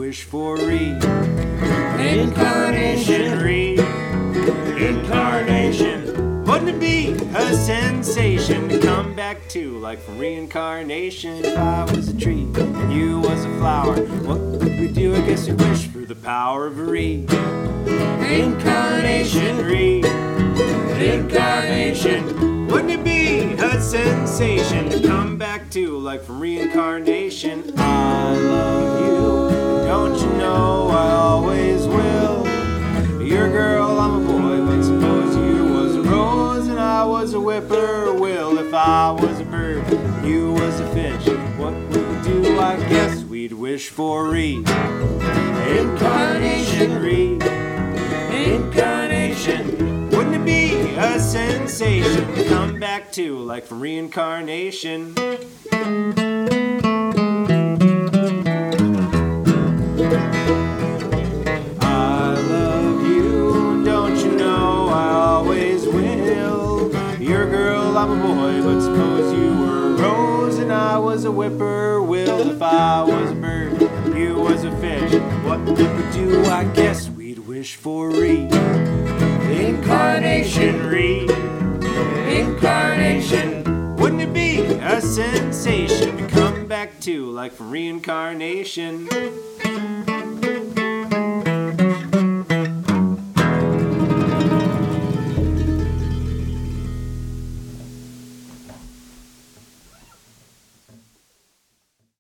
wish for reincarnation, reincarnation. Wouldn't it be a sensation to come back to life from reincarnation? If I was a tree and you was a flower, what would we do? I guess we wish for the power of reincarnation, reincarnation. Wouldn't it be a sensation to come back to like from reincarnation? I love you, don't you know I always will. You're a girl, I'm a boy, but suppose you was a rose and I was a whippoorwill. If I was a bird, you was a fish, what would we do? I guess we'd wish for reincarnation, reincarnation. Wouldn't it be a sensation to come back to like from reincarnation? I love you, don't you know I always will. You're a girl, I'm a boy, but suppose you were a rose and I was a whippoorwill. If I was a bird, you was a fish, what would we do? I guess we'd wish for reincarnation, reincarnation. Wouldn't it be a sensation to come back to like from reincarnation?